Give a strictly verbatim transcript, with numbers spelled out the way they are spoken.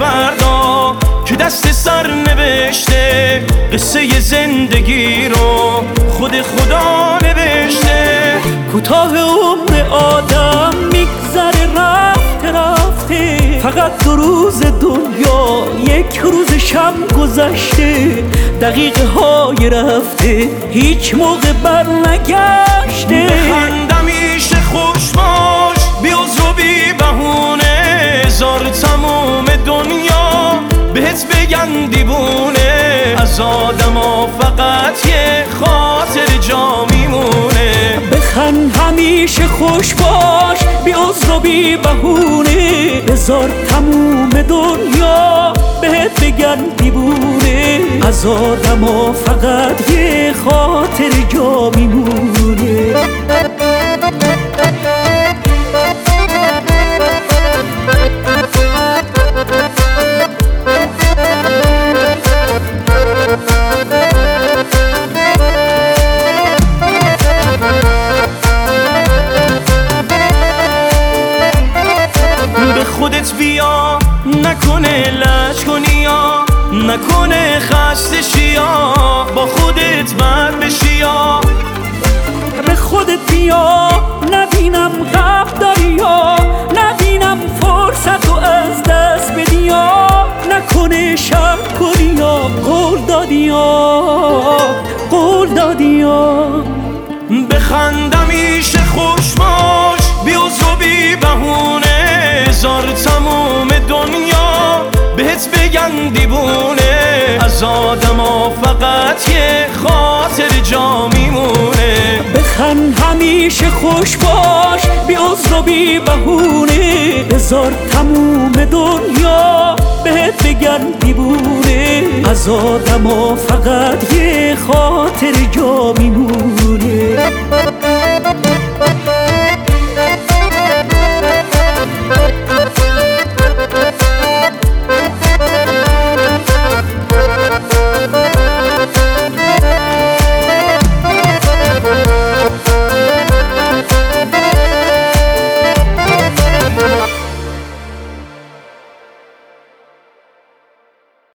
فردا که دست سر نوشته قصه زندگی رو خود خدا نوشته. کوتاه عمر آدم میگذره رفته رفته، فقط دو روز دنیا یک روز شب گذشته، دقیقه های رفته هیچ موقع بر نگشته. بخند همیشه خوش باش بی عذر و بی بهونه، زار تموم دنیا بهت بگن دیوونه، از آدما فقط یه خاطر جا میمونه. بخند همیشه خوش باش بی عذر و بی بهونه، بذار تموم دنیا بهت بگن دیوونه، از آدما فقط یه خاطر جا میمونه. خودت بیا نکنه لج کنی یا نکنه خسته شیا، با خودت بر بشی یا به خودت بیا نبینم غم داری یا نبینم فرصت و از دست بدی یا نکنه شک کنی یا قول دادی یا قول دادی یا. بخند همیشه خوش باش بی عذر و بی بهونه، زار تموم دنیا بهت بگن دیوونه، از آدما فقط یه خاطر جا میمونه. بخند همیشه خوش باش بی عذر و بی بهونه، بذار تموم دنیا بهت بگن دیوونه، از آدما فقط یه خاطر جا میمونه.